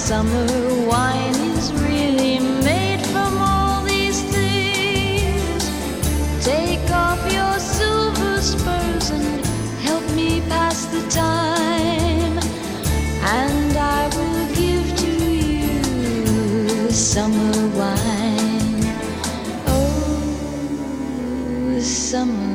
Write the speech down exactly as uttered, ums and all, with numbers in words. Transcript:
summer wine is really made from all these things. Take off your silver spurs and help me pass the time, and I will give to you summer wine. Oh, summer